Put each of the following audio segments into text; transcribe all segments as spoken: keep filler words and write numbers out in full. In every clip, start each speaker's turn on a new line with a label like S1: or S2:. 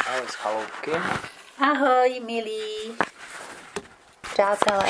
S1: Ahoj z chaloupky.
S2: Ahoj, milí přátelé.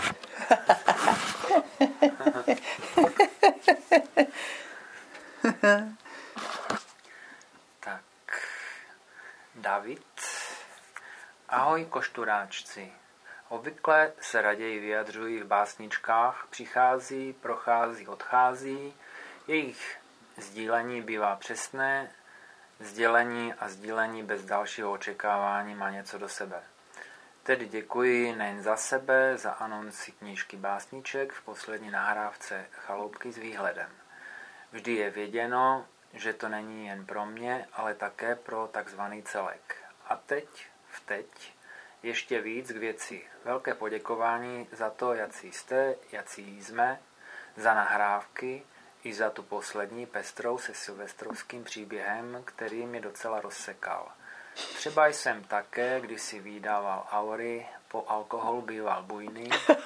S1: Tak, David. Ahoj, košturáčci. Obvykle se raději vyjadřují v básničkách, přichází, prochází, odchází. Jejich sdílení bývá přesné, sdělení a sdílení bez dalšího očekávání má něco do sebe. Tedy děkuji nejen za sebe, za anonci knížky básniček v poslední nahrávce Chaloupky s výhledem. Vždy je věděno, že to není jen pro mě, ale také pro takzvaný celek. A teď, v teď, ještě víc k věci. Velké poděkování za to, jací jste, jací jsme, za nahrávky i za tu poslední pestrou se silvestrovským příběhem, který mě docela rozsekal. Třeba jsem také, když si vydával aury, po alkoholu býval bujný.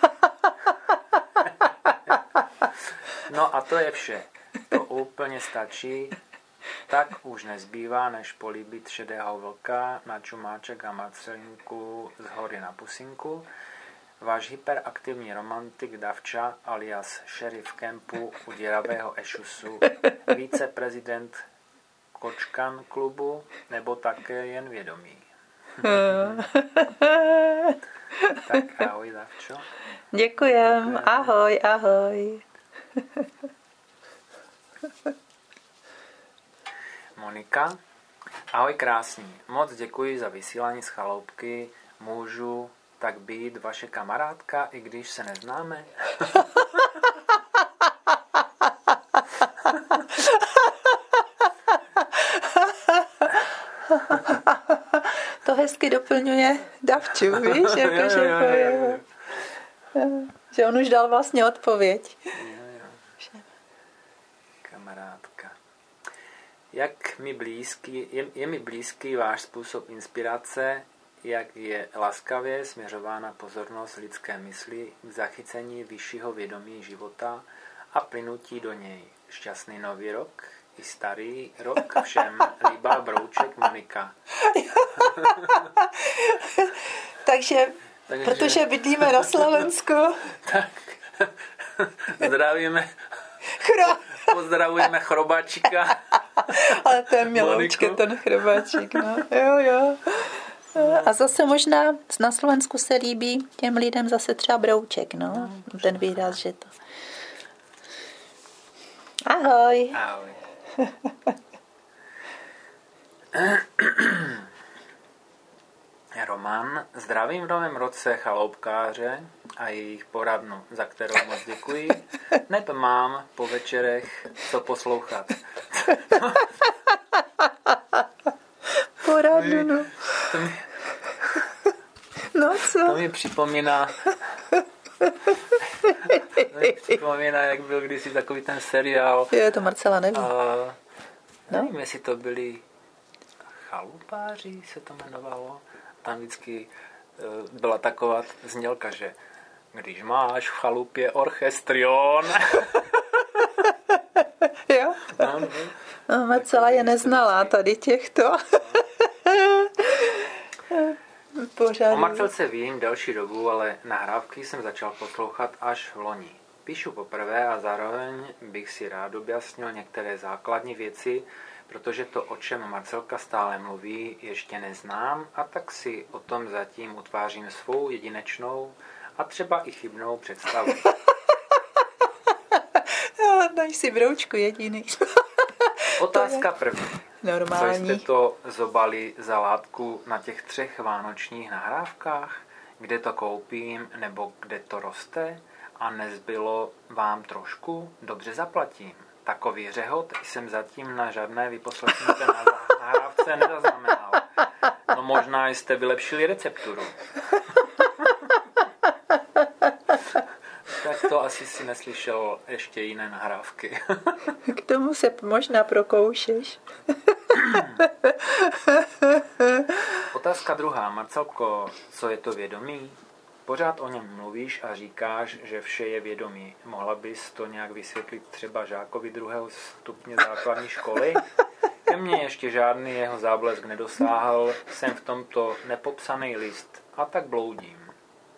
S1: No a to je vše. To úplně stačí. Tak už nezbývá, než políbit šedého vlka na čumáček a Marcelinku z hory na pusinku. Váš hyperaktivní romantik Davča alias šerif kempu u děravého Ešusu, viceprezident Kočkan klubu, nebo také jen vědomí. Tak ahoj, Davčo.
S2: Děkujem, Děkujem. ahoj, ahoj.
S1: Monika. Ahoj krásný. Moc děkuji za vysílání z chaloupky. Můžu tak být vaše kamarádka, i když se neznáme?
S2: To hezky doplňuje Davču, víš? Jako, jo, že, jo, jo, jo. že on už dal vlastně odpověď.
S1: Jo, jo. Kamarádka. Jak mi blízký, je, je mi blízký váš způsob inspirace, jak je laskavě směřována pozornost lidské mysli k zachycení vyššího vědomí života a plynutí do něj. Šťastný nový rok i starý rok všem líbá brouček Monika.
S2: Takže, Takže, protože bydlíme na Slovensku.
S1: Tak, zdravíme.
S2: Chro.
S1: Pozdravujeme chrobáčika.
S2: Ale to je miloučké, ten chrobáčik. No. Jo, jo. A zase možná na Slovensku se líbí těm lidem zase třeba brouček, no. no ten výraz, že to. Ahoj.
S1: Ahoj. Roman. Zdravím v novém roce chaloupkáře a jejich poradnu, za kterou moc děkuji. Neb mám po večerech co poslouchat.
S2: Poradnu, no.
S1: To mi,
S2: no co?
S1: To mi připomíná to mi připomíná, jak byl kdysi takový ten seriál.
S2: Je to Marcela, nevím.
S1: A, nevím, no? Jestli to byli Chalupáři, se to jmenovalo. Tam vždycky byla taková znělka, že když máš v chalupě orchestrion.
S2: Jo?
S1: No, no.
S2: No, Marcela je neznalá tady těchto. Pořád.
S1: O Marcelce vím další dobu, ale nahrávky jsem začal poslouchat až v loni. Píšu poprvé a zároveň bych si rád objasnil některé základní věci, protože to, o čem Marcelka stále mluví, ještě neznám a tak si o tom zatím utvářím svou jedinečnou a třeba i chybnou představu.
S2: Daj si broučku jediný.
S1: Otázka první.
S2: Normální.
S1: Co jste to zobali za látku na těch třech vánočních nahrávkách? Kde to koupím nebo kde to roste? A nezbylo vám trošku? Dobře zaplatím. Takový řehot jsem zatím na žádné vyposlechnutí na nahrávce nezaznamenal. No možná jste vylepšili recepturu. Tak to asi si neslyšel ještě jiné nahrávky.
S2: K tomu se možná prokoušeš.
S1: Otázka druhá. Marcelko, co je to vědomí? Pořád o něm mluvíš a říkáš, že vše je vědomí. Mohla bys to nějak vysvětlit třeba žákovi druhého stupně základní školy? Ke mně ještě žádný jeho záblesk nedosáhl, jsem v tomto nepopsaný list a tak bloudím.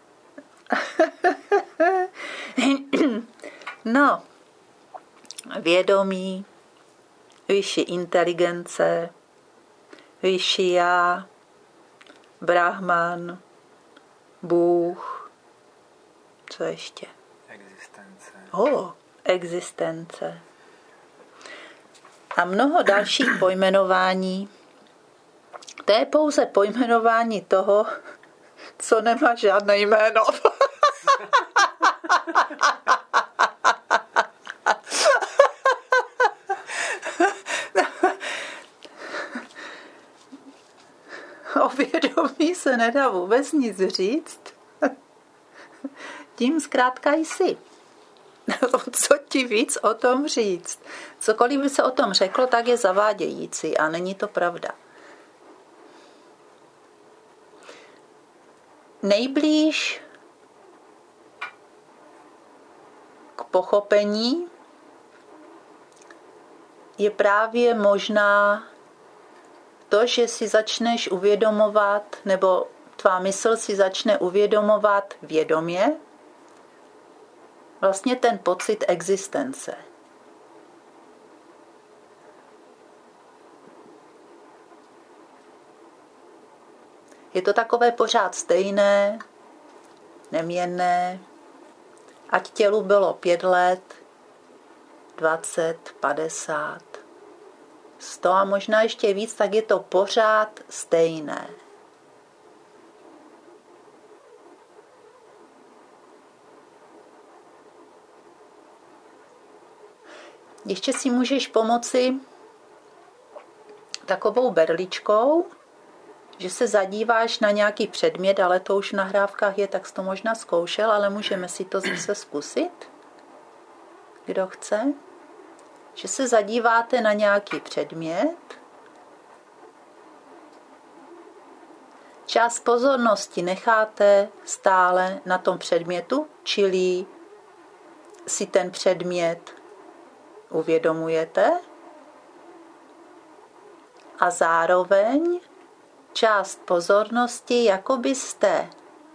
S2: No, vědomí, vyšší inteligence, vyšší já, Brahman, Bůh, co ještě?
S1: Existence.
S2: O, existence. A mnoho dalších pojmenování. To je pouze pojmenování toho, co nemá žádné jméno. O vědomí se nedá vůbec nic říct. Tím zkrátka jsi. Co ti víc o tom říct? Cokoliv by se o tom řeklo, tak je zavádějící a není to pravda. Nejblíž k pochopení je právě možná to, že si začneš uvědomovat, nebo tvá mysl si začne uvědomovat vědomě, vlastně ten pocit existence. Je to takové pořád stejné, neměnné, ať tělu bylo pět let, dvacet, padesát, sto a možná ještě víc, tak je to pořád stejné. Ještě si můžeš pomoci takovou berličkou, že se zadíváš na nějaký předmět, ale to už v nahrávkách je, tak jsi to možná zkoušel, ale můžeme si to zase zkusit, kdo chce. Že se zadíváte na nějaký předmět, část pozornosti necháte stále na tom předmětu, čili si ten předmět uvědomujete a zároveň část pozornosti, jako byste,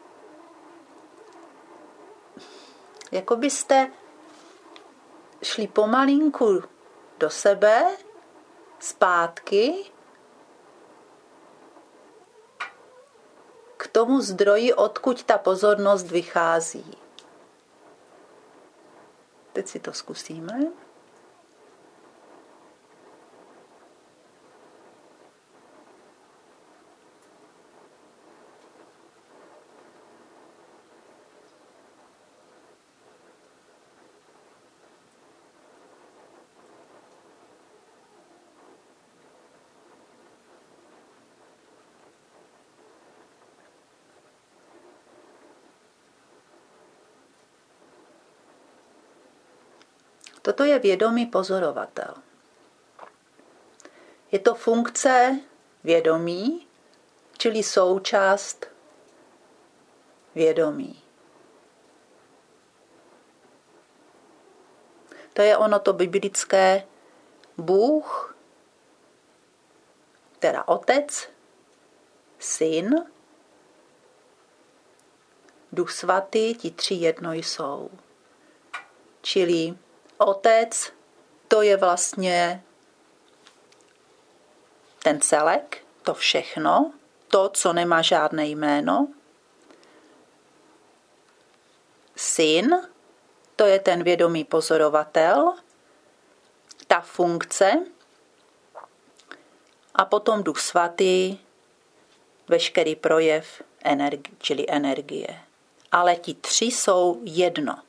S2: jako byste šli pomalinku do sebe, zpátky k tomu zdroji, odkud ta pozornost vychází. Teď si to zkusíme. Toto je vědomý pozorovatel. Je to funkce vědomí, čili součást vědomí. To je ono to biblické Bůh, teda Otec, Syn, Duch Svatý, ti tři jedno jsou. Čili Otec, to je vlastně ten celek, to všechno, to, co nemá žádné jméno. Syn, to je ten vědomý pozorovatel, ta funkce. A potom Duch Svatý, veškerý projev energie, čili energie. Ale ti tři jsou jedno.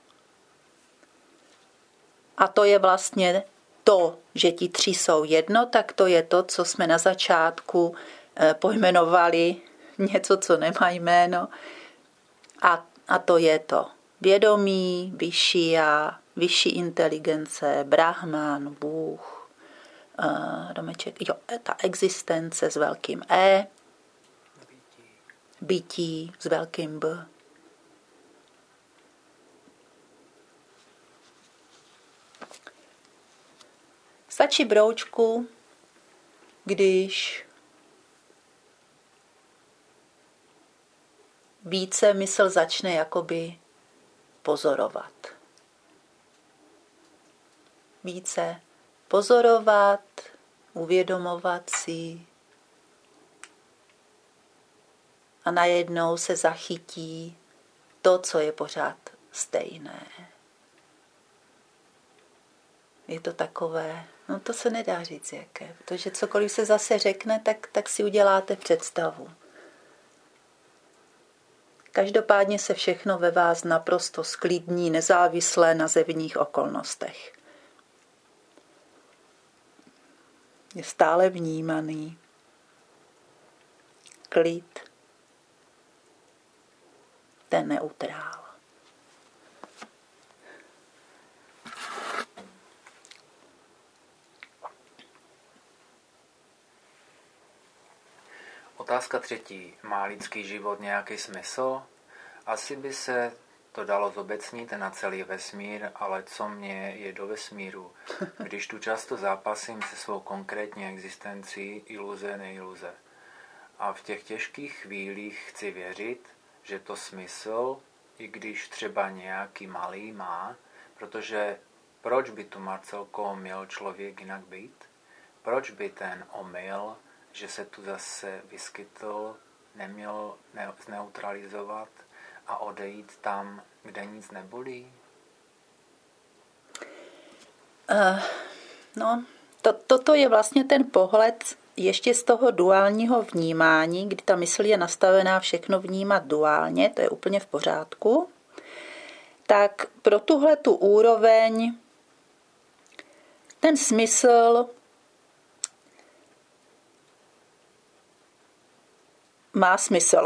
S2: A to je vlastně to, že ti tři jsou jedno, tak to je to, co jsme na začátku pojmenovali něco, co nemá jméno. A, a to je to vědomí, vyšší já, vyšší inteligence, Brahman, Bůh, uh, domeček, jo, ta existence s velkým E, bytí, bytí s velkým B. Stačí broučku když více mysl začne jakoby pozorovat. Více pozorovat, uvědomovat si a najednou se zachytí to, co je pořád stejné. Je to takové, no to se nedá říct jaké, protože cokoliv se zase řekne, tak, tak si uděláte představu. Každopádně se všechno ve vás naprosto sklidní, nezávisle na zevních okolnostech. Je stále vnímaný. Klid. Ten neutrál.
S1: Otázka třetí. Má lidský život nějaký smysl? Asi by se to dalo zobecnit na celý vesmír, ale co mě je do vesmíru, když tu často zápasím se svou konkrétní existencí, iluze, neiluze. A v těch těžkých chvílích chci věřit, že to smysl, i když třeba nějaký malý má, protože proč by tu Marcelko měl člověk jinak být? Proč by ten omyl, že se tu zase vyskytl, neměl ne- zneutralizovat a odejít tam, kde nic nebolí?
S2: Uh, no, to, toto je vlastně ten pohled ještě z toho duálního vnímání, kdy ta mysl je nastavená všechno vnímat duálně, to je úplně v pořádku. Tak pro tuhletu úroveň ten smysl má smysl.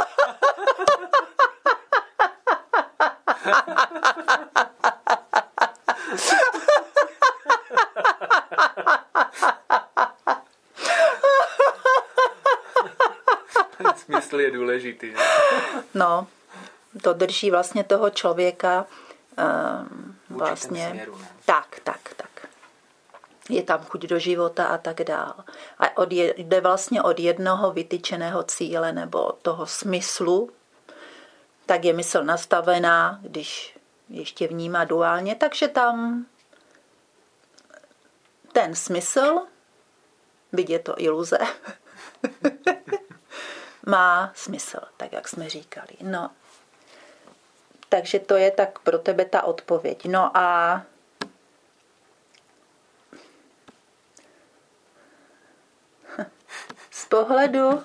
S1: Smysl je důležitý.
S2: No, to drží vlastně toho člověka um, vlastně.
S1: Směru, ne?
S2: Tak, tak, tak. Je tam chuť do života a tak dál. A od je, jde vlastně od jednoho vytyčeného cíle nebo toho smyslu, tak je mysl nastavená, když ještě vnímá duálně, takže tam ten smysl, byť je to iluze, má smysl, tak jak jsme říkali. No, takže to je tak pro tebe ta odpověď. No a z pohledu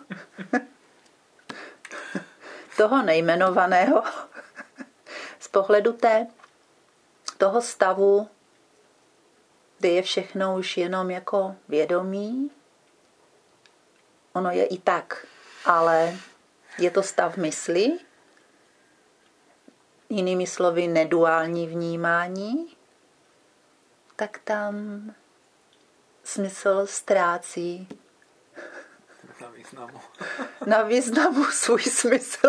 S2: toho nejmenovaného, z pohledu té, toho stavu, kde je všechno už jenom jako vědomí, ono je i tak, ale je to stav mysli, jinými slovy neduální vnímání, tak tam smysl ztrácí
S1: na významu.
S2: Na významu svůj smysl.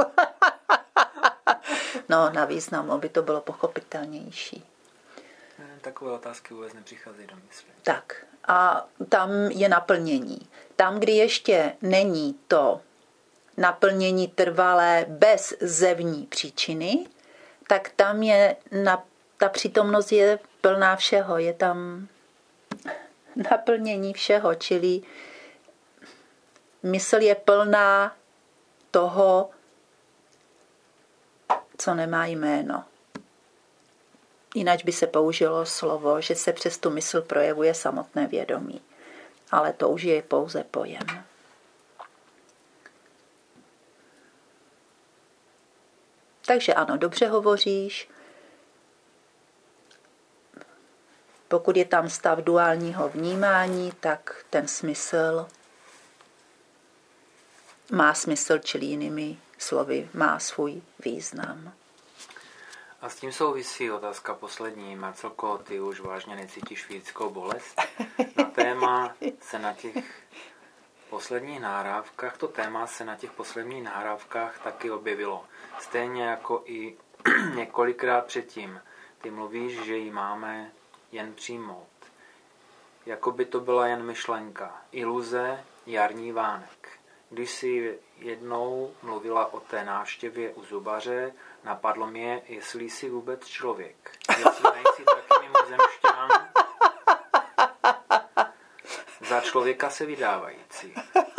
S2: No, na významu, aby to bylo pochopitelnější.
S1: Takové otázky vůbec nepřicházejí do mysli.
S2: Tak, a tam je naplnění. Tam, kdy ještě není to naplnění trvalé bez zevní příčiny, tak tam je, na, ta přítomnost je plná všeho. Je tam naplnění všeho, čili mysl je plná toho, co nemá jméno. Jinak by se použilo slovo, že se přes tu mysl projevuje samotné vědomí. Ale to už je pouze pojem. Takže ano, dobře hovoříš. Pokud je tam stav duálního vnímání, tak ten smysl má smysl, čili jinými slovy, má svůj význam.
S1: A s tím souvisí otázka poslední. Marcelko, ty už vážně necítíš fyzickou bolest? Na téma se na těch posledních nahrávkách, to téma se na těch posledních nahrávkách taky objevilo. Stejně jako i několikrát předtím. Ty mluvíš, že ji máme jen přijmout. jako by to byla jen myšlenka, iluze, jarní vánek. Když si jednou mluvila o té návštěvě u zubaře, napadlo mě, jestli jsi vůbec člověk. Jestli nejsi taky mimozemšťan, za člověka se vydávající.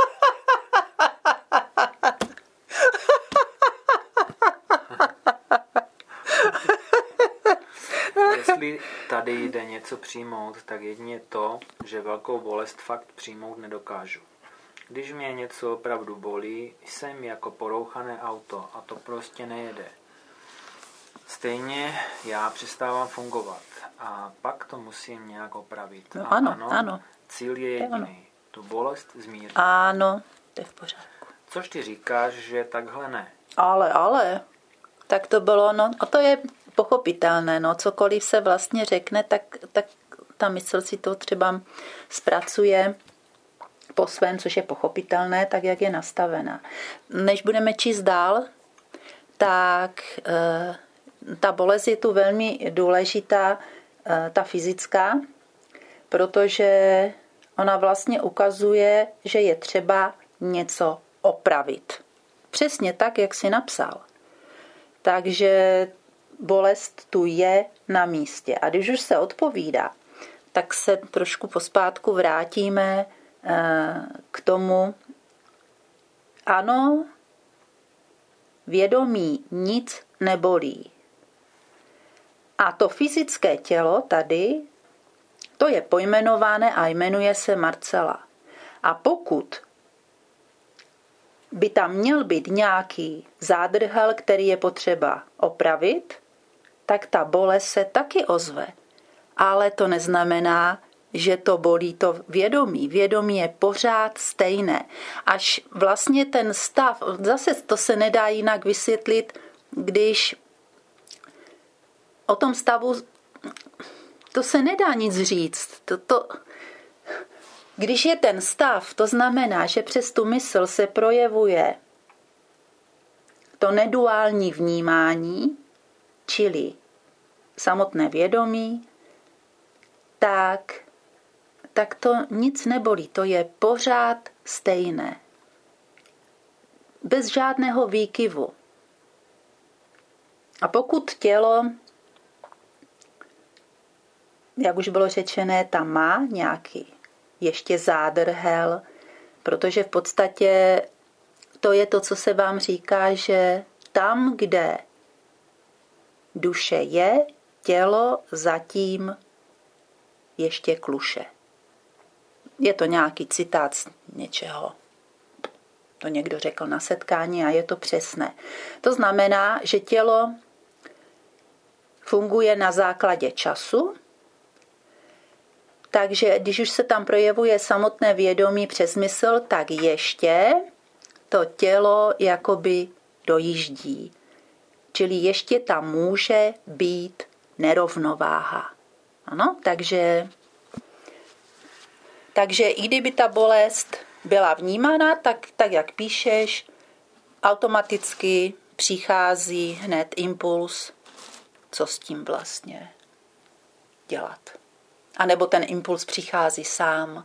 S1: Jestli tady jde něco přijmout, tak jedině to, že velkou bolest fakt přijmout nedokážu. Když mě něco opravdu bolí, jsem jako porouchané auto a to prostě nejede. Stejně já přestávám fungovat a pak to musím nějak opravit.
S2: No, ano,
S1: ano,
S2: ano.
S1: Cíl je jediný. Tu bolest zmírnit.
S2: Ano, to je v pořádku.
S1: Což ty říkáš, že takhle ne.
S2: Ale, ale, tak to bylo, no, a to je pochopitelné, no, cokoliv se vlastně řekne, tak, tak ta mysl si to třeba zpracuje po svém, což je pochopitelné, tak jak je nastavená. Než budeme číst dál, tak e, ta bolest je tu velmi důležitá, e, ta fyzická, protože ona vlastně ukazuje, že je třeba něco opravit. Přesně tak, jak jsi napsal. Takže bolest tu je na místě. A když už se odpovídá, tak se trošku pospátku vrátíme k tomu, ano, vědomí nic nebolí. A to fyzické tělo tady, to je pojmenované a jmenuje se Marcela. A pokud by tam měl být nějaký zádrhel, který je potřeba opravit, tak ta bolest se taky ozve. Ale to neznamená, že to bolí to vědomí. Vědomí je pořád stejné. Až vlastně ten stav, zase to se nedá jinak vysvětlit, když o tom stavu, to se nedá nic říct. To, to, když je ten stav, to znamená, že přes tu mysl se projevuje to neduální vnímání, čili samotné vědomí, tak, tak to nic nebolí. To je pořád stejné. Bez žádného výkyvu. A pokud tělo, jak už bylo řečené, tam má nějaký ještě zádrhel, protože v podstatě to je to, co se vám říká, že tam, kde duše je, tělo zatím ještě kluše. Je to nějaký citát z něčeho. To někdo řekl na setkání a je to přesné. To znamená, že tělo funguje na základě času, takže když už se tam projevuje samotné vědomí přes mysl, tak ještě to tělo jakoby dojíždí. Čili ještě tam může být nerovnováha. Ano, takže, takže i kdyby ta bolest byla vnímána, tak, tak jak píšeš, automaticky přichází hned impuls, co s tím vlastně dělat. A nebo ten impuls přichází sám.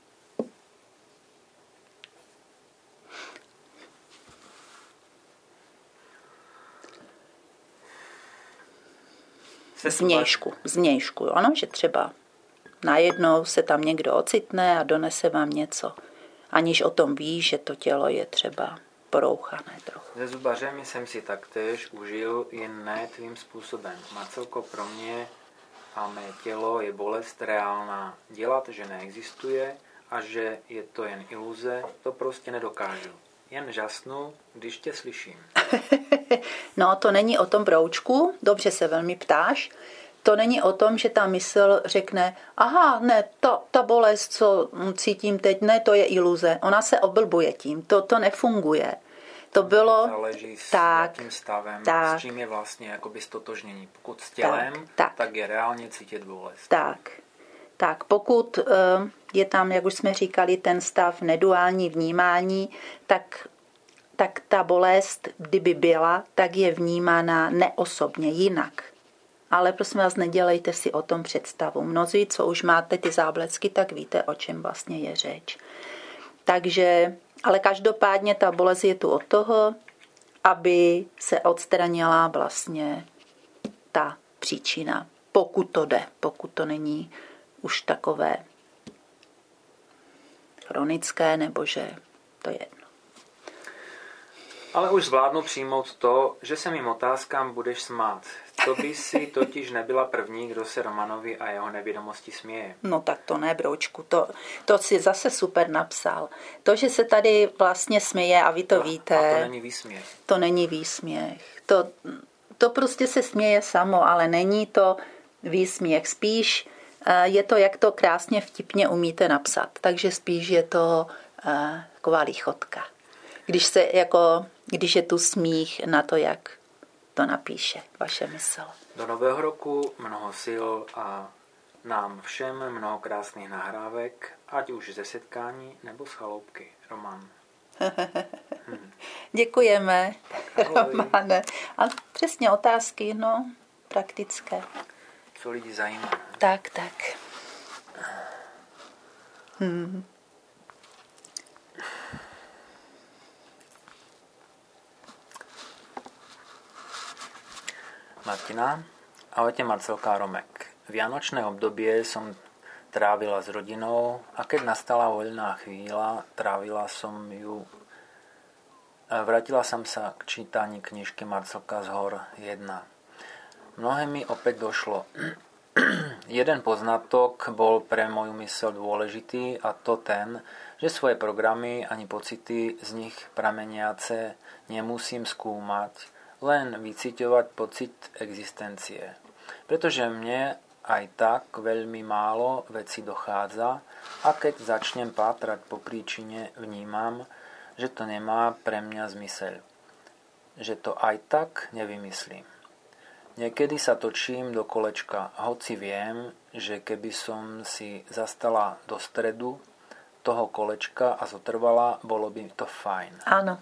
S2: Zvnějšku, zvnějšku, ano, že třeba najednou se tam někdo ocitne a donese vám něco, aniž o tom ví, že to tělo je třeba porouchané trochu.
S1: Se zubařem jsem si taktéž užil, jen ne tvým způsobem. Marcelko, pro mě a mé tělo je bolest reálná. Dělat, že neexistuje a že je to jen iluze, to prostě nedokážu. Jen žasnu, když tě slyším.
S2: No, to není o tom broučku, dobře se velmi ptáš. To není o tom, že ta mysl řekne, aha, ne, ta, ta bolest, co cítím teď, ne, to je iluze. Ona se oblbuje tím, to, to nefunguje. To bylo...
S1: Záleží s
S2: tak,
S1: jakým stavem,
S2: tak,
S1: s čím je vlastně jakoby stotožnění. Pokud s tělem,
S2: tak, tak,
S1: tak je reálně cítit bolest.
S2: Tak, tak pokud je tam, jak už jsme říkali, ten stav neduální vnímání, tak, tak ta bolest, kdyby byla, tak je vnímána neosobně, jinak. ale prosím vás, nedělejte si o tom představu. Mnozí, co už máte ty záblecky, tak víte, o čem vlastně je řeč. Takže, ale každopádně ta bolest je tu od toho, aby se odstranila vlastně ta příčina. Pokud to jde, pokud to není už takové chronické, nebo že to je jedno.
S1: Ale už zvládnu přijmout to, že se mým otázkám budeš smát. To by si totiž nebyla první, kdo se Romanovi a jeho nevědomosti směje.
S2: No tak to ne, broučku, to, to si zase super napsal. To, že se tady vlastně směje a vy to
S1: a,
S2: víte.
S1: A to není výsměch.
S2: To není výsměch. To, to prostě se směje samo, ale není to výsměch. Spíš je to, jak to krásně vtipně umíte napsat. Takže spíš je to uh, taková lichotka. Když, se jako, když je tu smích na to, jak to napíše vaše mysl.
S1: Do nového roku mnoho sil a nám všem mnoho krásných nahrávek, ať už ze setkání nebo z chaloupky. Roman.
S2: Hmm. Děkujeme, Romane. A přesně otázky, no, praktické.
S1: Co lidi zajímá.
S2: Tak, tak. Hmm.
S1: Martina, ahojte Marcelka a Romek. Vianočné obdobie som trávila s rodinou a keď nastala voľná chvíľa, trávila som ju. Vrátila som sa k čítaní knižky Marcelka z hor jedna. Mnohé mi opäť došlo. Jeden poznatok bol pre moju myseľ dôležitý a to ten, že svoje programy ani pocity z nich prameniace nemusím skúmať, len vyciťovať pocit existencie. Pretože mne aj tak veľmi málo veci dochádza a keď začnem pátrať po príčine, vnímam, že to nemá pre mňa zmysel. Že to aj tak nevymyslím. Niekedy sa točím do kolečka, hoci viem, že keby som si zastala do stredu toho kolečka a zotrvala, bolo by to fajn.
S2: Áno.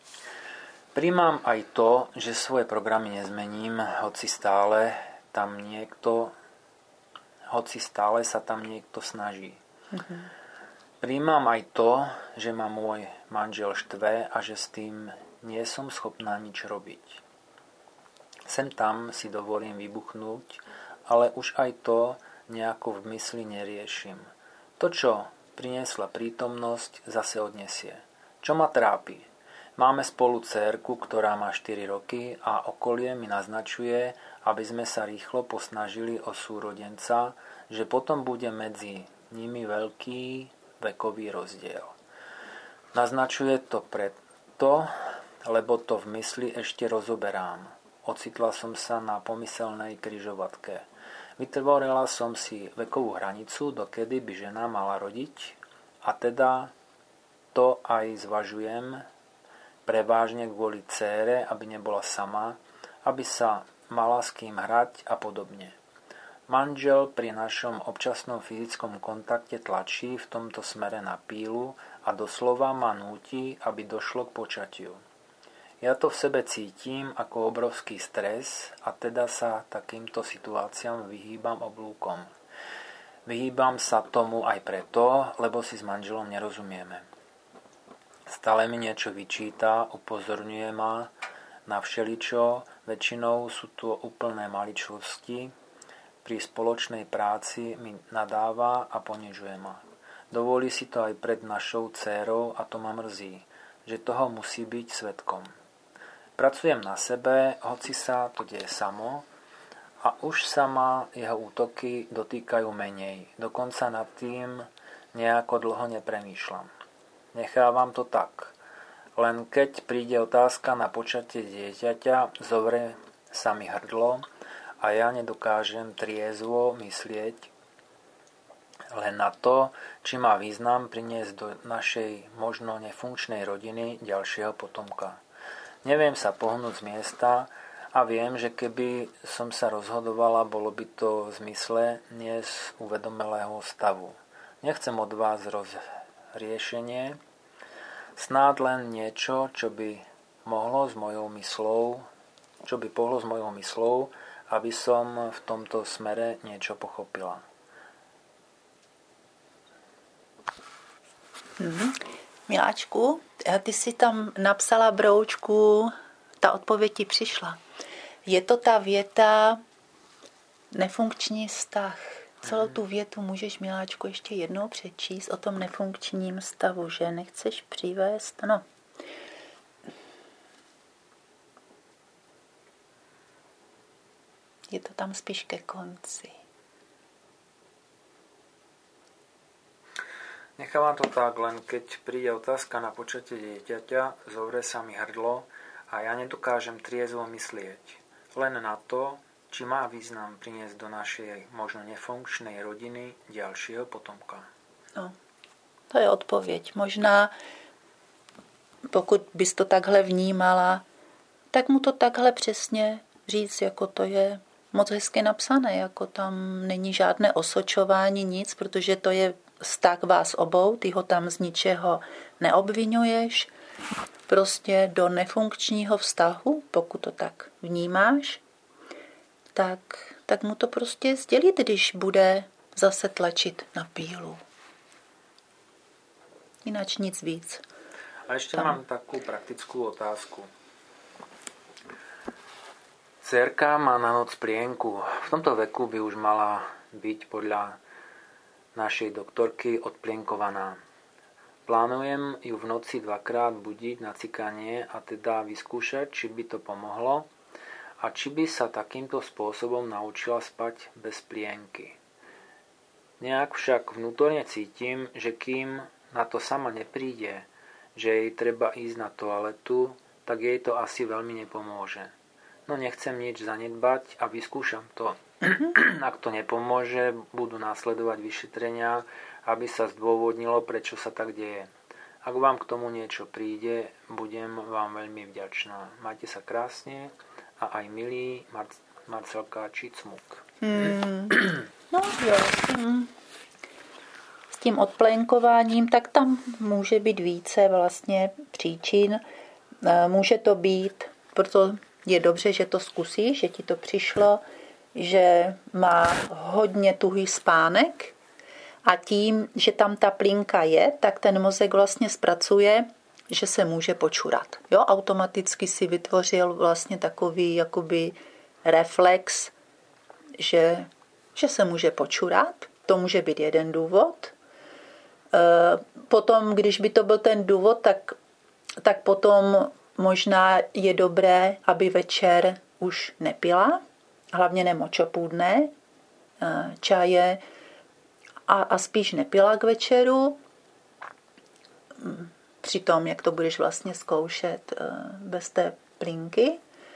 S1: Príjmam aj to, že svoje programy nezmením, hoci stále tam niekto, hoci stále sa tam niekto snaží. Mm-hmm. Príjmam aj to, že ma môj manžel štve a že s tým nie som schopná nič robiť. Sem tam si dovolím vybuchnúť, ale už aj to nejako v mysli neriešim. To, čo priniesla prítomnosť, zase odnesie. Čo ma trápi? Máme spolu dcérku, ktorá má štyri roky a okolie mi naznačuje, aby sme sa rýchlo posnažili o súrodenca, že potom bude medzi nimi veľký vekový rozdiel. Naznačuje to preto, lebo to v mysli ešte rozoberám. Ocitla som sa na pomyselnej križovatke. Vytvorila som si vekovú hranicu, dokedy by žena mala rodiť, a teda to aj zvažujem, prevážne kvôli dcére, aby nebola sama, aby sa mala s kým hrať a podobne. Manžel pri našom občasnom fyzickom kontakte tlačí v tomto smere na pílu a doslova ma núti, aby došlo k počatiu. Ja to v sebe cítim ako obrovský stres a teda sa takýmto situáciám vyhýbam oblúkom. Vyhýbam sa tomu aj preto, lebo si s manželom nerozumieme. Stále mi niečo vyčíta, upozorňuje ma na všeličo, väčšinou sú to úplné maličkosti, pri spoločnej práci mi nadáva a ponižuje ma. Dovolí si to aj pred našou dcérou a to ma mrzí, že toho musí byť svedkom. Pracujem na sebe, hoci sa to deje samo a už sa ma jeho útoky dotýkajú menej. Dokonca nad tým nejako dlho nepremýšľam. Nechávam to tak. Len keď príde otázka na počatie dieťaťa, zovre sa mi hrdlo a ja nedokážem triezvo myslieť len na to, či má význam priniesť do našej možno nefunkčnej rodiny ďalšieho potomka. Neviem sa pohnúť z miesta a viem, že keby som sa rozhodovala, bolo by to v zmysle nie z uvedomelého stavu. Nechcem od vás rozriešenie, snáď len niečo, čo by mohlo s mojou myslou, čo by pohlo s mojou myslou aby som v tomto smere niečo pochopila.
S2: Mm-hmm. Miláčku, ty si tam napsala broučku, ta odpověď ti přišla. Je to ta věta nefunkční vztah. Celou tu větu můžeš, miláčku, ještě jednou přečíst o tom nefunkčním stavu, že nechceš přivést, no. Je to tam spíš ke konci.
S1: Nechávam to tak, len keď príde otázka na počatie dieťaťa, zovre sa mi hrdlo a ja nedokážem triezvo myslieť. Len na to, či má význam priniesť do našej možno nefunkčnej rodiny ďalšieho potomka.
S2: No, to je odpověď. Možná, pokud bys to takhle vnímala, tak mu to takhle přesně říct, jako to je moc hezky napsané, jako tam není žádné osočování, nic, protože to je vztah vás obou, ty ho tam z ničeho neobvinuješ. Prostě do nefunkčního vztahu, pokud to tak vnímáš, tak, tak mu to prostě sdělit, když bude zase tlačit na pílu. Ináč nic víc.
S1: A ešte tam mám takú praktickú otázku. Dcerka má na noc plienku. V tomto veku by už mala byť podľa našej doktorky odplienkovaná. Plánujem ju v noci dvakrát budiť na cikanie a teda vyskúšať, či by to pomohlo a či by sa takýmto spôsobom naučila spať bez plienky. Nejak však vnútorne cítim, že kým na to sama nepríde, že jej treba ísť na toaletu, tak jej to asi veľmi nepomôže. No nechcem nič zanedbať a vyskúšam to. Ak to nepomôže, budú následovať vyšetrenia, aby sa zdôvodnilo, prečo sa tak deje. Ak vám k tomu niečo príde, budem vám veľmi vďačná. Majte sa krásne a aj milý Mar- Marcelka Čicmuk.
S2: Hmm. No jo, s tím, s tím odplénkováním, tak tam může být více vlastně příčin. Může to být, proto je dobře, že to zkusíš, že ti to přišlo, že má hodně tuhý spánek a tím, že tam ta plinka je, tak ten mozek vlastně zpracuje, že se může počurat. Jo, automaticky si vytvořil vlastně takový jakoby reflex, že, že se může počurat. To může být jeden důvod. Potom, když by to byl ten důvod, tak, tak potom možná je dobré, aby večer už nepila, hlavně nemočopůdné čaje a, a spíš nepila k večeru. Při tom, jak to budeš vlastně zkoušet bez té plinky.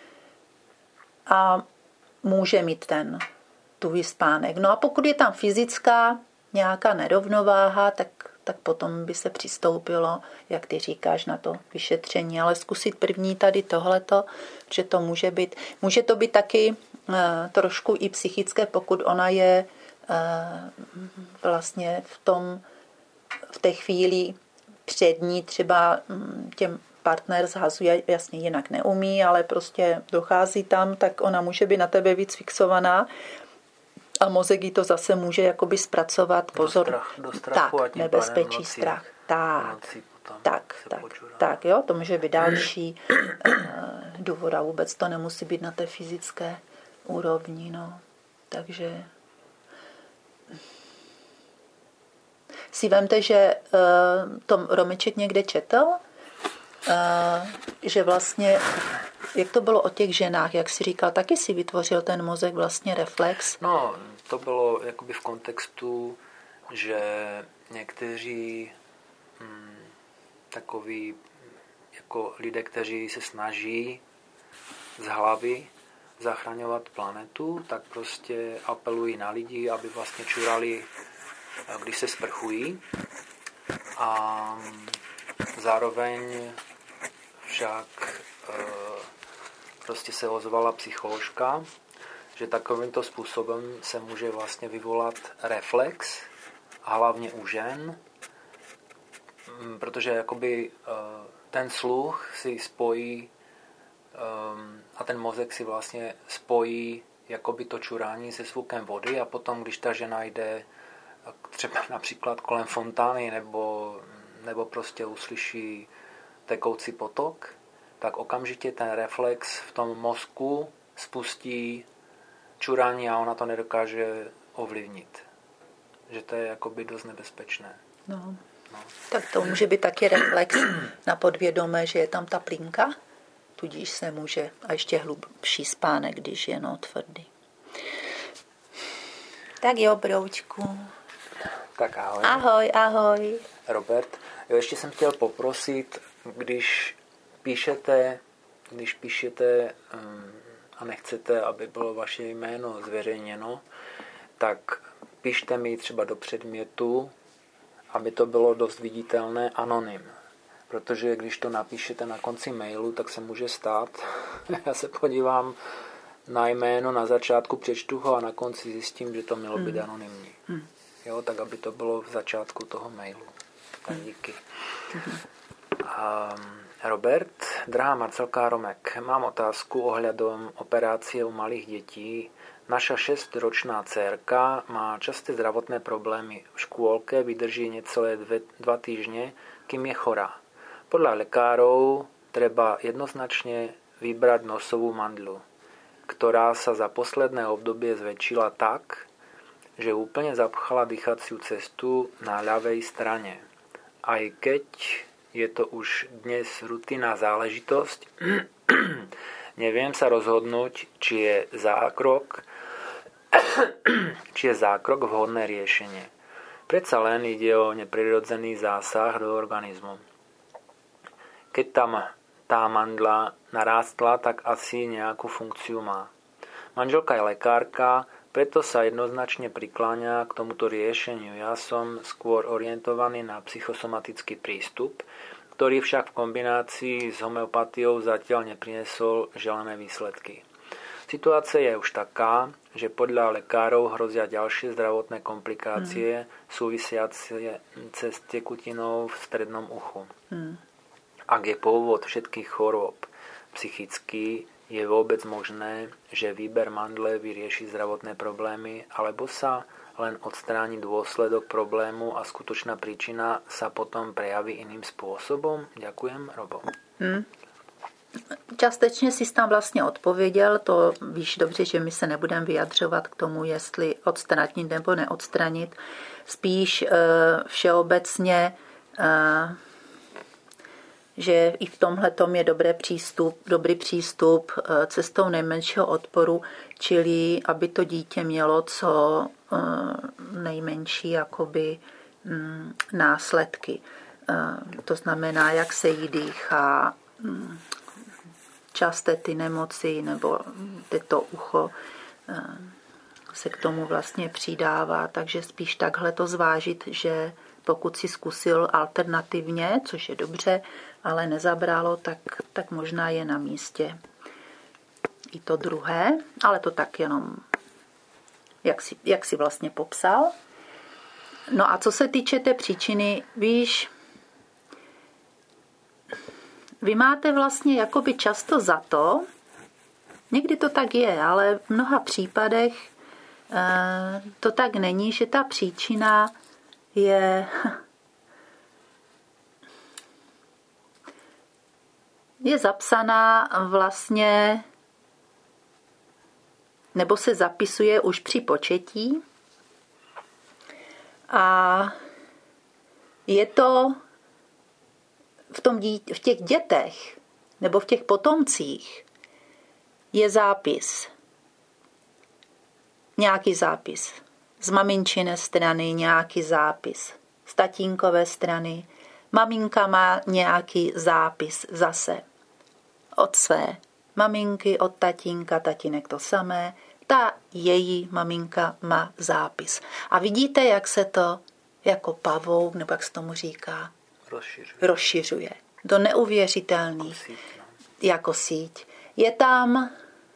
S2: A může mít ten tuhý spánek. No a pokud je tam fyzická nějaká nerovnováha, tak, tak potom by se přistoupilo, jak ty říkáš, na to vyšetření. Ale zkusit první tady tohleto, že to může být. Může to být taky e, trošku i psychické, pokud ona je e, vlastně v tom, v té chvíli před ní třeba těm partner zhazuje, jasně jinak neumí, ale prostě dochází tam, tak ona může být na tebe víc fixovaná a mozek jí to zase může jakoby zpracovat. Pozor,
S1: do, strach, do strachu
S2: tak, nebezpečí, noci, strach. Tak, tak, tak, tak, jo, to může být další důvod a vůbec to nemusí být na té fyzické úrovni, no. Takže si vemte, že uh, Tom Romeček někde četl, uh, že vlastně, jak to bylo o těch ženách, jak si říkal, taky si vytvořil ten mozek vlastně reflex.
S1: No, to bylo jakoby v kontextu, že někteří hm, takoví jako lidé, kteří se snaží z hlavy zachraňovat planetu, tak prostě apelují na lidi, aby vlastně čurali, když se sprchují. A zároveň však e, prostě se ozvala psycholožka, že takovýmto způsobem se může vlastně vyvolat reflex, hlavně u žen, protože jakoby e, ten sluch si spojí e, a ten mozek si vlastně spojí jakoby to čurání se zvukem vody a potom, když ta žena jde třeba například kolem fontány nebo, nebo prostě uslyší tekoucí potok, tak okamžitě ten reflex v tom mozku spustí čurání a ona to nedokáže ovlivnit. Že to je jakoby dost nebezpečné.
S2: No. No. Tak to může být taky reflex na podvědomé, že je tam ta plinka, tudíž se může a ještě hlubší spánek, když je no tvrdý. Tak jo, broučku.
S1: Tak ahoj.
S2: Ahoj, ahoj.
S1: Robert, jo, ještě jsem chtěl poprosit, když píšete, když píšete um, a nechcete, aby bylo vaše jméno zveřejněno, tak píšte mi třeba do předmětu, aby to bylo dost viditelné, anonym. Protože když to napíšete na konci mailu, tak se může stát, já se podívám na jméno, na začátku přečtu ho a na konci zjistím, že to mělo být anonymní. Hmm. Jo, tak aby to bylo v začátku toho mailu. Tak díky. Hmm. Um, Robert, drahá Marcelka Romek, mám otázku ohľadom operácie u malých detí. Naša šesťročná dcérka má časté zdravotné problémy. V škôlke vydrží necelé dve, dva týždne, kým je chorá. Podľa lekárov treba jednoznačne vybrať nosovú mandľu, ktorá sa za posledné obdobie zväčšila tak, že úplne zapchala dýchaciu cestu na ľavej strane. Aj keď je to už dnes rutinná záležitosť, neviem sa rozhodnúť, či je zákrok, či je zákrok vhodné riešenie. Predsa len ide o neprirodzený zásah do organizmu. Keď tam tá mandla narástla, tak asi nejakú funkciu má. Manželka je lekárka, preto sa jednoznačne prikláňa k tomuto riešeniu. Ja som skôr orientovaný na psychosomatický prístup, ktorý však v kombinácii s homeopatiou zatiaľ neprinesol želané výsledky. Situácia je už taká, že podľa lekárov hrozia ďalšie zdravotné komplikácie mm. súvisiace s tekutinou v strednom uchu. Mm. Ak je pôvod všetkých chorôb psychický, je vôbec možné, že výber mandle vyrieši zdravotné problémy, alebo sa len odstráni dôsledok problému a skutočná príčina sa potom prejaví iným spôsobom? Ďakujem, Robo. Hmm.
S2: Částečně jsi tam vlastně odpověděl, to víš dobře, že my se nebudeme vyjadřovat k tomu, jestli odstranit nebo neodstranit. Spíš e, všeobecně, e, že i v tomhletom je dobrý přístup, dobrý přístup e, cestou nejmenšího odporu, čili aby to dítě mělo co e, nejmenší jakoby m, následky. E, to znamená, jak se jí dýchá, m, časté ty nemoci nebo to ucho se k tomu vlastně přidává, takže spíš takhle to zvážit, že pokud si zkusil alternativně, což je dobře, ale nezabralo, tak, tak možná je na místě i to druhé, ale to tak jenom, jak si, jak si vlastně popsal. No a co se týče té příčiny, víš, vy máte vlastně jakoby často za to, někdy to tak je, ale v mnoha případech e, to tak není, že ta příčina je, je zapsaná vlastně, nebo se zapisuje už při početí a je to v, tom dítě, v těch dětech nebo v těch potomcích je zápis. Nějaký zápis. Z maminčiny strany nějaký zápis. Z tatínkové strany. Maminka má nějaký zápis zase. Od své maminky, od tatínka, tatínek to samé. Ta její maminka má zápis. A vidíte, jak se to jako pavouk, nebo jak se tomu říká,
S1: rozšiřuje.
S2: rozšiřuje. Do neuvěřitelných.
S1: Jako síť, no.
S2: Jako síť. Je tam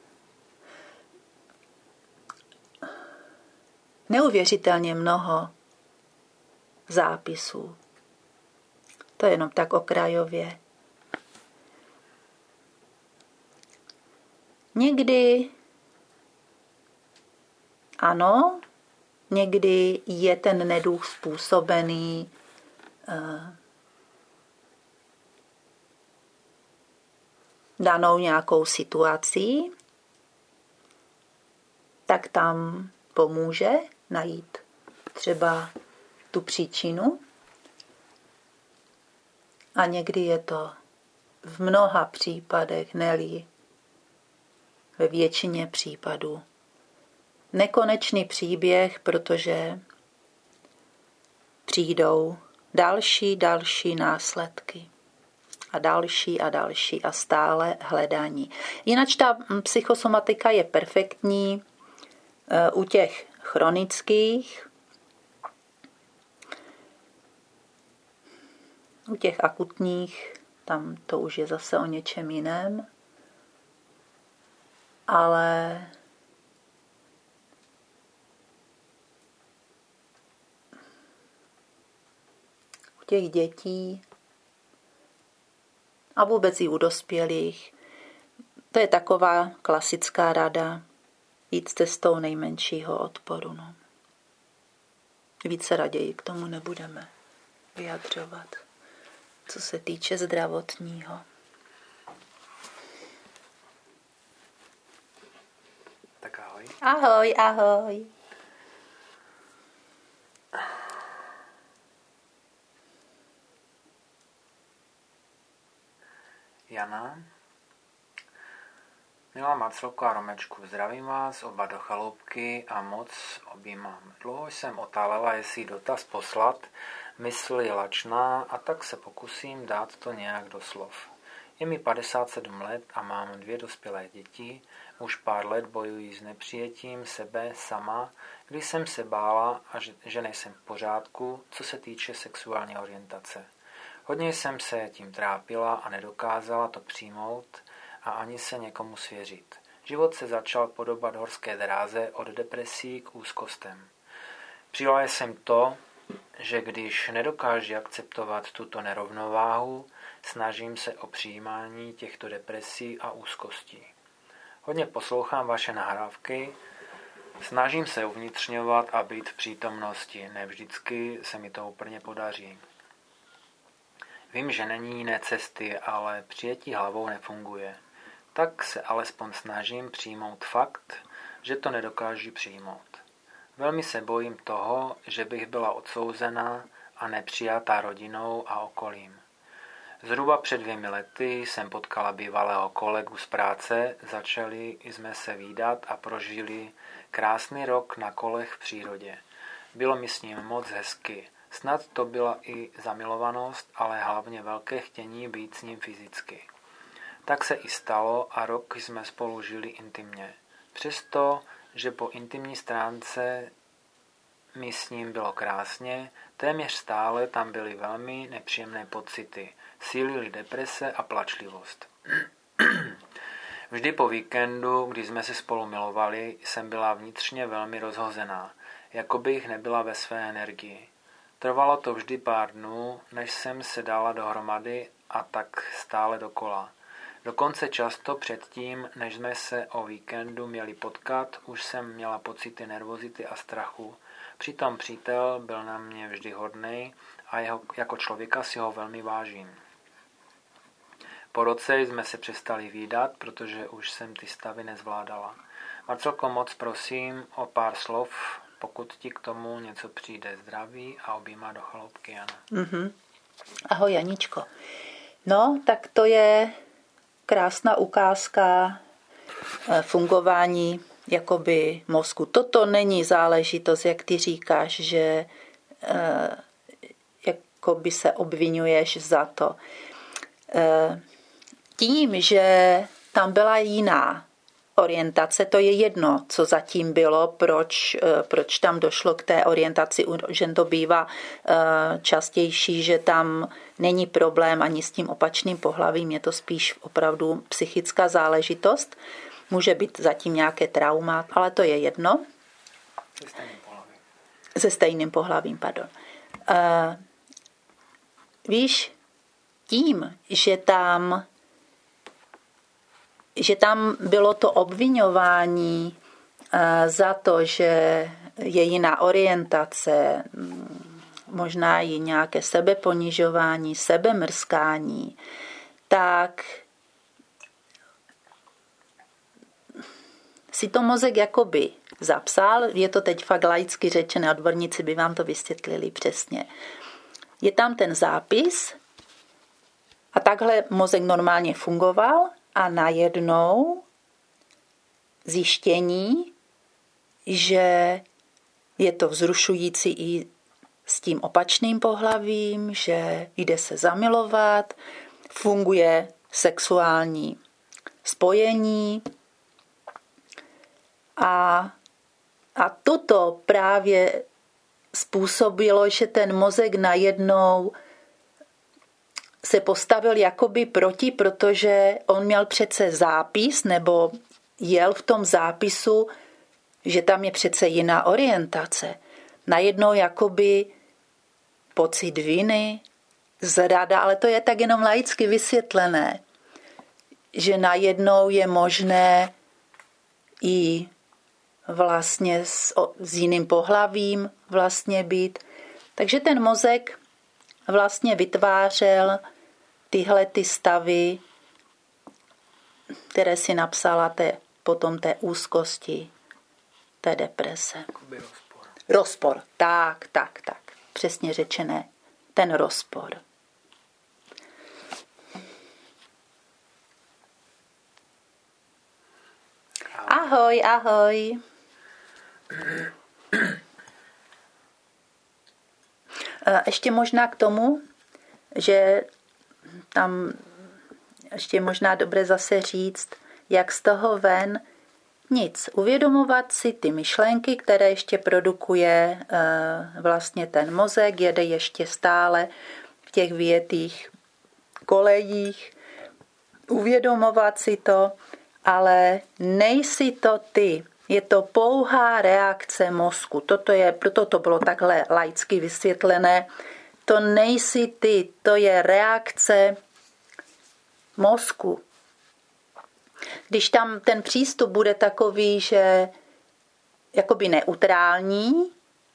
S2: neuvěřitelně mnoho zápisů. To je jenom tak okrajově. Někdy ano, někdy je ten neduch způsobený uh, danou nějakou situací, tak tam pomůže najít třeba tu příčinu. A někdy je to v mnoha případech, ne-li ve většině případů, nekonečný příběh, protože přijdou další, další následky. A další a další a stále hledání. Jinak ta psychosomatika je perfektní u těch chronických, u těch akutních, tam to už je zase o něčem jiném, ale u těch dětí a vůbec i u dospělých, to je taková klasická rada, jít cestou nejmenšího odporu. No. Více raději k tomu nebudeme vyjadřovat, co se týče zdravotního.
S1: Tak ahoj.
S2: Ahoj, ahoj.
S1: Jana. Milá Marcelko a Romečku, zdravím vás oba do chaloupky a moc objímám. Dlouho jsem otálela, jestli dotaz poslat, mysl je lačná a tak se pokusím dát to nějak do slov. Je mi padesát sedm let a mám dvě dospělé děti, už pár let bojuji s nepřijetím sebe sama, když jsem se bála, a že, že nejsem v pořádku, co se týče sexuální orientace. Hodně jsem se tím trápila a nedokázala to přijmout a ani se někomu svěřit. Život se začal podobat horské dráze od depresí k úzkostem. Přijala jsem to, že když nedokážu akceptovat tuto nerovnováhu, snažím se o přijímání těchto depresí a úzkostí. Hodně poslouchám vaše nahrávky, snažím se uvnitřňovat a být v přítomnosti. Ne vždycky se mi to úplně podaří. Vím, že není jiné cesty, ale přijetí hlavou nefunguje. Tak se alespoň snažím přijmout fakt, že to nedokážu přijmout. Velmi se bojím toho, že bych byla odsouzena a nepřijatá rodinou a okolím. Zhruba před dvěmi lety jsem potkala bývalého kolegu z práce, začali jsme se vídat a prožili krásný rok na kolech v přírodě. Bylo mi s ním moc hezky. Snad to byla i zamilovanost, ale hlavně velké chtění být s ním fyzicky. Tak se i stalo a rok jsme spolu žili intimně. Přesto, že po intimní stránce mi s ním bylo krásně, téměř stále tam byly velmi nepříjemné pocity, sílily deprese a plačlivost. Vždy po víkendu, kdy jsme se spolu milovali, jsem byla vnitřně velmi rozhozená, jako bych nebyla ve své energii. Trvalo to vždy pár dnů, než jsem se dala dohromady a tak stále dokola. Dokonce často předtím, než jsme se o víkendu měli potkat, už jsem měla pocity nervozity a strachu. Přitom přítel byl na mě vždy hodnej a jeho, jako člověka si ho velmi vážím. Po roce jsme se přestali vídat, protože už jsem ty stavy nezvládala. Marcelko, moc prosím o pár slov, pokud ti k tomu něco přijde. Zdraví a objímá do chaloupky, Jana.
S2: Mm-hmm. Ahoj, Janičko. No, tak to je krásná ukázka fungování jakoby mozku. Toto není záležitost, jak ty říkáš, že eh, jakoby se obvinuješ za to. Eh, tím, že tam byla jiná orientace, to je jedno, co zatím bylo, proč, eh, proč tam došlo k té orientaci. U žen to bývá eh, častější, že tam není problém ani s tím opačným pohlavím, je to spíš opravdu psychická záležitost. Může být zatím nějaké trauma, ale to je jedno.
S1: Se stejným pohlavím.
S2: Se stejným pohlavím, pardon. Uh, víš, tím, že tam, že tam bylo to obviňování, za to, že je jiná orientace, možná i nějaké sebeponižování, sebemrskání, tak si to mozek jakoby zapsal, je to teď fakt laicky řečené, odborníci by vám to vysvětlili přesně. Je tam ten zápis a takhle mozek normálně fungoval a najednou zjištění, že je to vzrušující i s tím opačným pohlavím, že jde se zamilovat, funguje sexuální spojení a, a toto právě způsobilo, že ten mozek najednou se postavil jakoby proti, protože on měl přece zápis nebo jel v tom zápisu, že tam je přece jiná orientace. Najednou jakoby pocit viny, zrada, ale to je tak jenom laicky vysvětlené, že najednou je možné i vlastně s, s jiným pohlavím vlastně být. Takže ten mozek vlastně vytvářel tyhle ty stavy, které si napsala té, potom té úzkosti, té deprese.
S1: Rozpor.
S2: Rozpor, tak, tak, tak. Přesně řečené, ten rozpor. Ahoj, ahoj. Ještě možná k tomu, že tam ještě možná dobré zase říct, jak z toho ven nic. Uvědomovat si ty myšlenky, které ještě produkuje vlastně ten mozek, jede ještě stále v těch vyjetých kolejích. Uvědomovat si to, ale nejsi to ty. Je to pouhá reakce mozku. Toto je, proto to bylo takhle laicky vysvětlené. To nejsi ty, to je reakce mozku. Když tam ten přístup bude takový, že jakoby neutrální,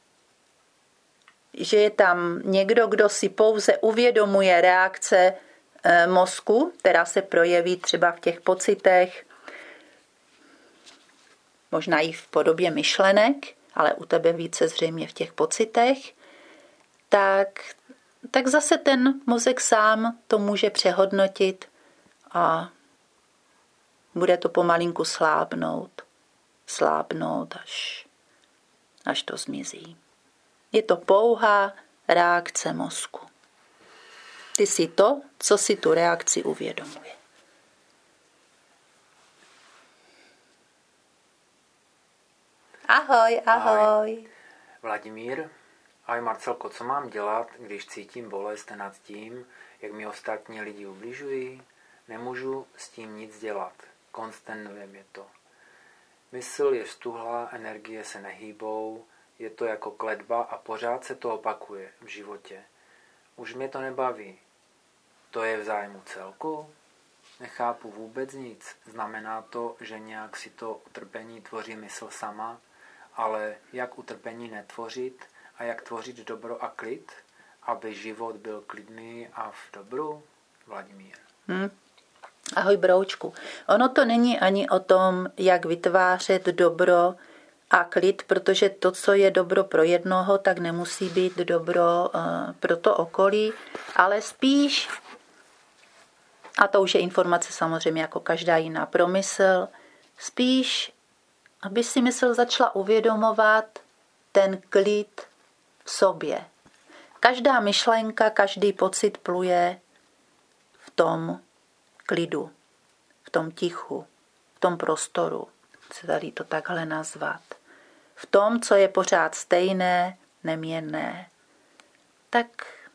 S2: že je tam někdo, kdo si pouze uvědomuje reakce mozku, která se projeví třeba v těch pocitech, možná i v podobě myšlenek, ale u tebe více zřejmě v těch pocitech, tak, tak zase ten mozek sám to může přehodnotit a bude to pomalinku slábnout, slábnout, až, až to zmizí. Je to pouhá reakce mozku. Ty si to, co si tu reakci uvědomuje. Ahoj, ahoj. ahoj.
S1: Vladimír, ahoj Marcelko, co mám dělat, když cítím bolest nad tím, jak mi ostatní lidi ubližují? Nemůžu s tím nic dělat. Konstantuje mě to. Mysl je stuhlá, energie se nehýbou, je to jako kletba a pořád se to opakuje v životě. Už mě to nebaví. To je v zájmu celku? Nechápu vůbec nic. Znamená to, že nějak si to utrpení tvoří mysl sama, ale jak utrpení netvořit a jak tvořit dobro a klid, aby život byl klidný a v dobru? Vladimír.
S2: Hmm. Ahoj broučku. Ono to není ani o tom, jak vytvářet dobro a klid, protože to, co je dobro pro jednoho, tak nemusí být dobro uh, pro to okolí, ale spíš, a to už je informace samozřejmě jako každá jiná pro mysl, spíš, aby si mysl začala uvědomovat ten klid v sobě. Každá myšlenka, každý pocit pluje v tom klidu, v tom tichu, v tom prostoru, se tady to takhle nazvat. V tom, co je pořád stejné, neměnné. Tak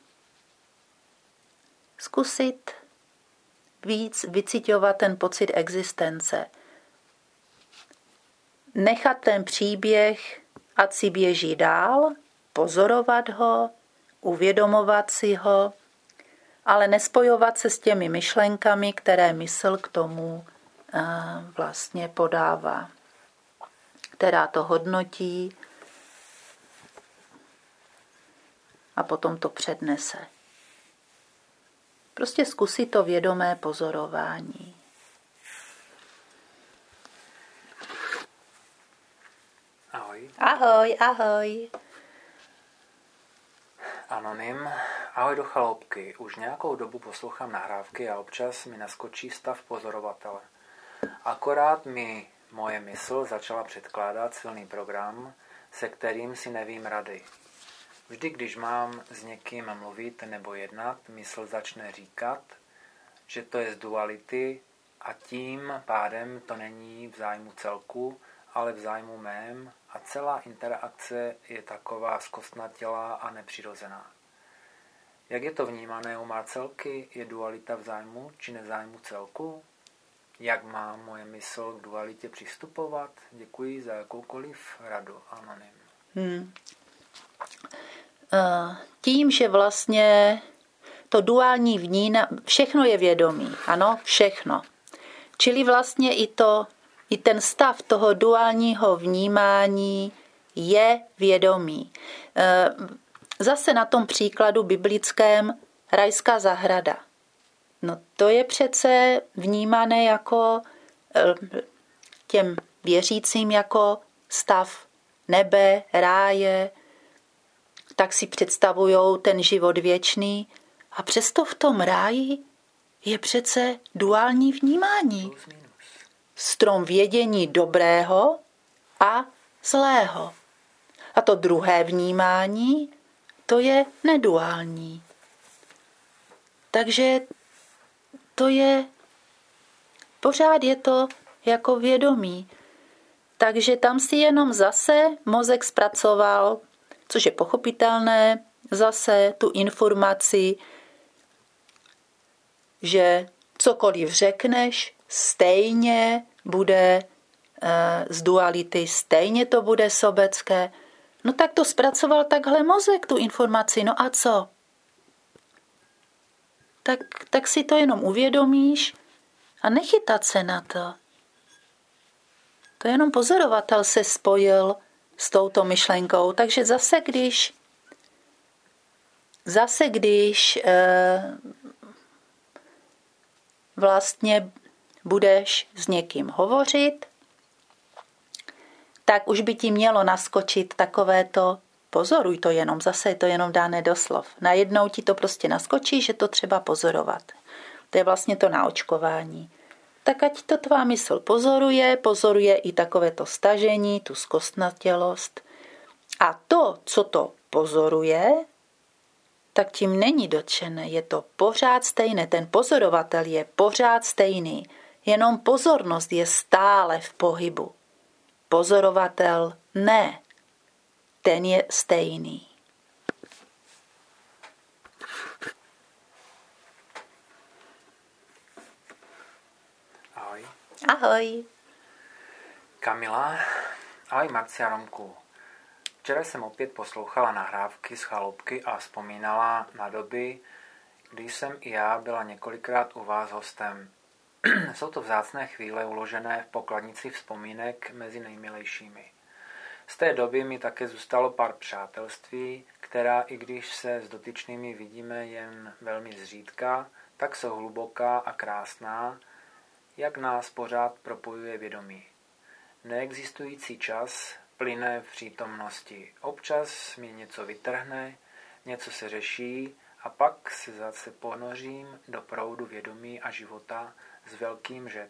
S2: zkusit víc vyciťovat ten pocit existence. Nechat ten příběh, ať si běží dál, pozorovat ho, uvědomovat si ho, ale nespojovat se s těmi myšlenkami, které mysl k tomu vlastně podává. která to hodnotí a potom to přednese. Prostě zkusit to vědomé pozorování.
S1: Ahoj.
S2: Ahoj, ahoj.
S1: Anonym. Ahoj do chaloupky. Už nějakou dobu poslouchám nahrávky a občas mi naskočí stav pozorovatele. Akorát mi moje mysl začala předkládat silný program, se kterým si nevím rady. Vždy, když mám s někým mluvit nebo jednat, mysl začne říkat, že to je z duality a tím pádem to není v zájmu celku, ale v zájmu mém a celá interakce je taková zkostnatělá a nepřirozená. Jak je to vnímané u Marcelky? Je dualita v zájmu či nezájmu celku? Jak má moje mysl k dualitě přistupovat? Děkuji za jakoukoliv radu. Anonym.
S2: Hmm. Tím, že vlastně to duální vnímání, všechno je vědomí, ano, všechno. Čili vlastně i, to, i ten stav toho duálního vnímání je vědomí. Zase na tom příkladu biblickém rajská zahrada. No to je přece vnímané jako těm věřícím jako stav nebe, ráje, tak si představujou ten život věčný a přesto v tom ráji je přece duální vnímání. Strom vědění dobrého a zlého. A to druhé vnímání, to je neduální. Takže to je, pořád je to jako vědomí. Takže tam si jenom zase mozek zpracoval, což je pochopitelné, zase tu informaci, že cokoliv řekneš, stejně bude e, z duality, stejně to bude sobecké. No tak to zpracoval takhle mozek, tu informaci, no a co? Tak, tak si to jenom uvědomíš a nechytat se na to. To jenom pozorovatel se spojil s touto myšlenkou. Takže zase, když zase, když e, vlastně budeš s někým hovořit, tak už by ti mělo naskočit takovéto, pozoruj to jenom, zase je to jenom dáno do slov. Najednou ti to prostě naskočí, že to třeba pozorovat. To je vlastně to naočkování. Tak ať to tvá mysl pozoruje, pozoruje i takovéto stažení, tu zkostnatělost. A to, co to pozoruje, tak tím není dotčené. Je to pořád stejné. Ten pozorovatel je pořád stejný. Jenom pozornost je stále v pohybu. Pozorovatel ne. Ten je stejný.
S1: Ahoj.
S2: Ahoj.
S1: Kamila. Ahoj Marci a Romku. Včera jsem opět poslouchala nahrávky z chaloupky a vzpomínala na doby, kdy jsem i já byla několikrát u vás hostem. Jsou to vzácné chvíle uložené v pokladnici vzpomínek mezi nejmilejšími. Z té doby mi také zůstalo pár přátelství, která, i když se s dotyčnými vidíme jen velmi zřídka, tak jsou hluboká a krásná, jak nás pořád propojuje vědomí. Neexistující čas plyne v přítomnosti. Občas mi něco vytrhne, něco se řeší a pak se zase ponořím do proudu vědomí a života s velkým žet.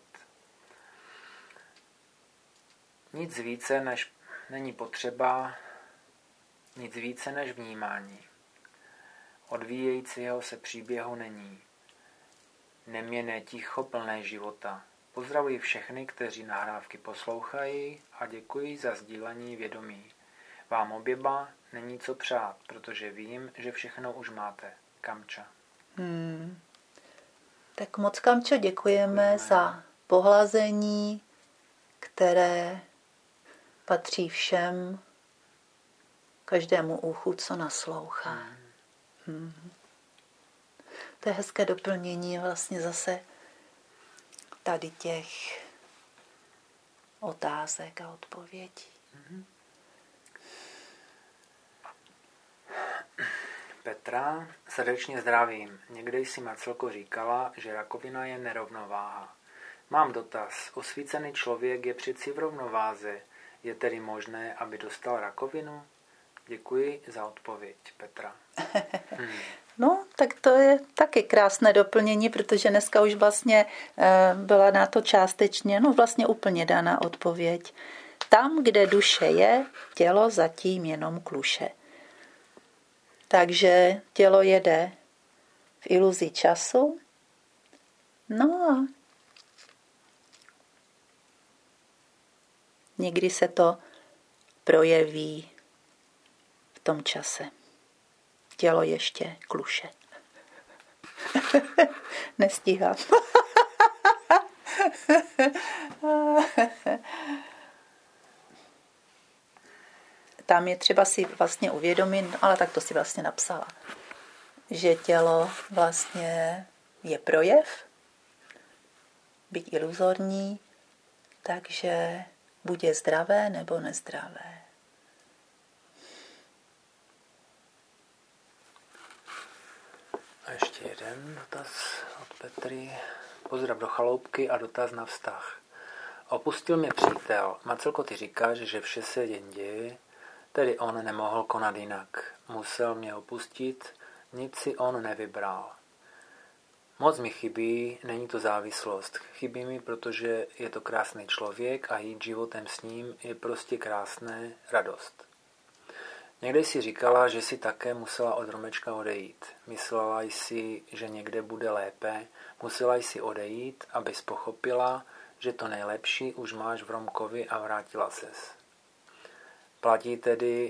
S1: Nic více než není potřeba, nic více než vnímání. Odvíjejícího se příběhu není. Neměnné ticho plné života. Pozdravuji všechny, kteří nahrávky poslouchají a děkuji za sdílení vědomí. Vám oběma není co přát, protože vím, že všechno už máte. Kamča.
S2: Hmm. Tak moc, Kamčo, děkujeme, děkujeme za pohlazení, které patří všem, každému uchu, co naslouchá. Hmm. Hmm. To je hezké doplnění vlastně zase tady těch otázek a odpovědí.
S1: Petra, srdečně zdravím. Někdy si Marcelko říkala, že rakovina je nerovnováha. Mám dotaz. Osvícený člověk je přeci v rovnováze. Je tedy možné, aby dostal rakovinu? Děkuji za odpověď, Petra. Hmm.
S2: No, tak to je taky krásné doplnění, protože dneska už vlastně byla na to částečně, no vlastně úplně daná odpověď. Tam, kde duše je, tělo zatím jenom kluše. Takže tělo jede v iluzi času. No a někdy se to projeví v tom čase. Tělo ještě kluše. Nestíhám. Tam je třeba si vlastně uvědomit, ale tak to si vlastně napsala, že tělo vlastně je projev, byť iluzorní, takže buď je zdravé nebo nezdravé.
S1: A ještě jeden dotaz od Petry. Pozdrav do chaloupky a dotaz na vztah. Opustil mě přítel. Marcelko, ty říkáš, že vše se jen děje, tedy on nemohl konat jinak. Musel mě opustit, nic si on nevybral. Moc mi chybí, není to závislost. Chybí mi, protože je to krásný člověk a jít životem s ním je prostě krásné, radost. Někdy si říkala, že si také musela od Romečka odejít. Myslela jsi, že někde bude lépe, musela jsi odejít, abys pochopila, že to nejlepší už máš v Romkovi a vrátila ses. Platí tedy,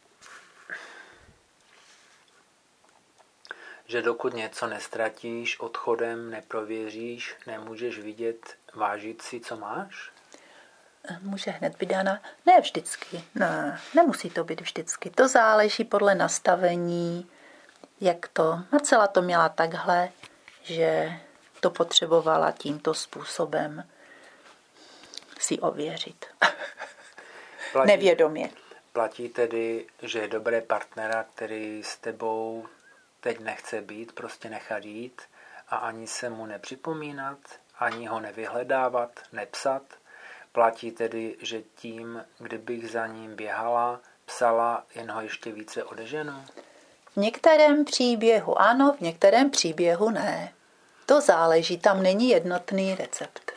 S1: že dokud něco nestratíš, odchodem neprověříš, nemůžeš vidět, vážit si, co máš?
S2: Může hned být dána? Ne vždycky. Ne, nemusí to být vždycky. To záleží podle nastavení, jak to. Marcela to měla takhle, že to potřebovala tímto způsobem si ověřit. Platí, nevědomě.
S1: Platí tedy, že je dobré partnera, který s tebou teď nechce být, prostě nechat jít a ani se mu nepřipomínat, ani ho nevyhledávat, nepsat. Platí tedy, že tím, kdybych za ním běhala, psala, jen ho ještě více odeženu?
S2: V některém příběhu ano, v některém příběhu ne. To záleží, tam není jednotný recept.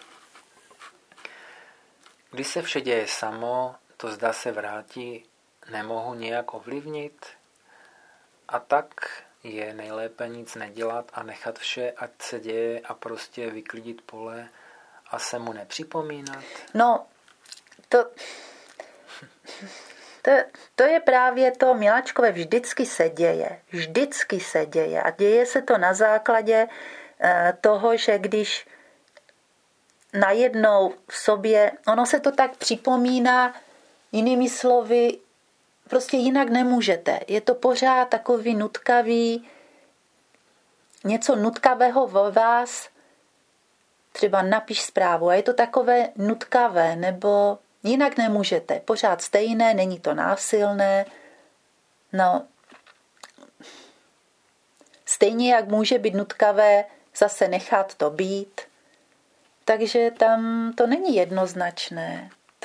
S1: Když se vše děje samo, to zda se vrátí, nemohu nějak ovlivnit. A tak je nejlépe nic nedělat a nechat vše, ať se děje a prostě vyklidit pole a se mu nepřipomínat.
S2: No, to, to, to je právě to, miláčkové, vždycky se děje. Vždycky se děje. A děje se to na základě eh, toho, že když najednou v sobě, ono se to tak připomíná, jinými slovy, prostě jinak nemůžete. Je to pořád takový nutkavý, něco nutkavého ve vás, třeba napiš zprávu a je to takové nutkavé, nebo jinak nemůžete. Pořád stejné, není to násilné. No, stejně jak může být nutkavé zase nechat to být. Takže tam to není jednoznačné. To,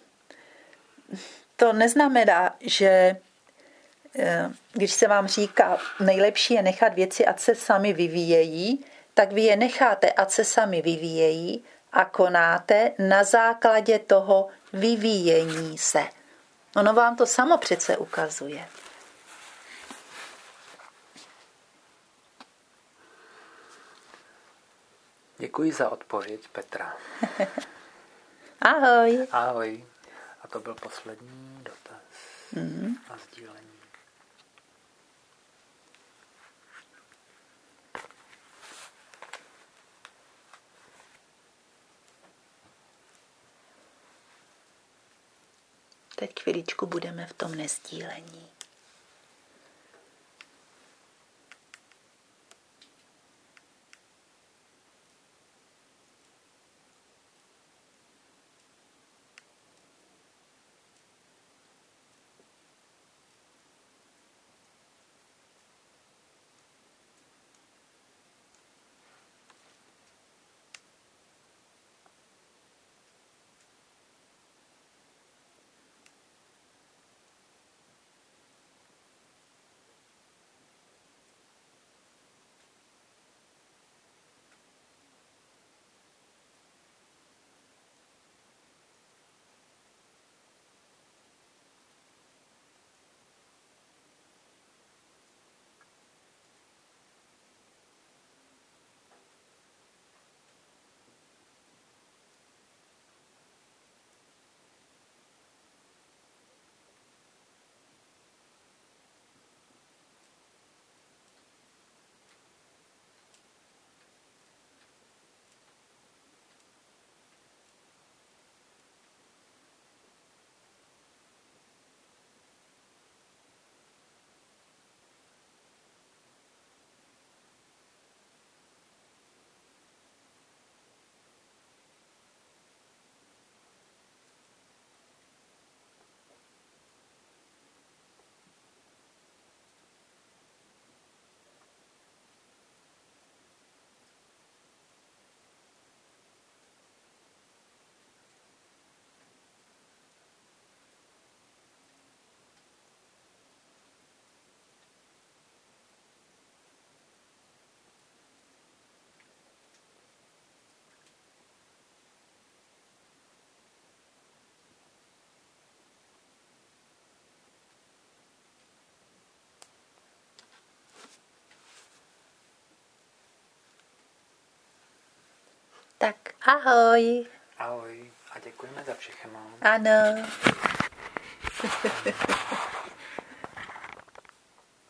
S2: to neznamená, že když se vám říká, nejlepší je nechat věci, ať se sami vyvíjejí, tak vy je necháte, ať se sami vyvíjejí a konáte na základě toho vyvíjení se. Ono vám to samo přece ukazuje.
S1: Děkuji za odpověď, Petra.
S2: Ahoj.
S1: Ahoj. A to byl poslední dotaz mm-hmm. a sdílení.
S2: Teď chviličku budeme v tom nesdílení. Tak ahoj.
S1: Ahoj a děkujeme za všechno.
S2: Ano.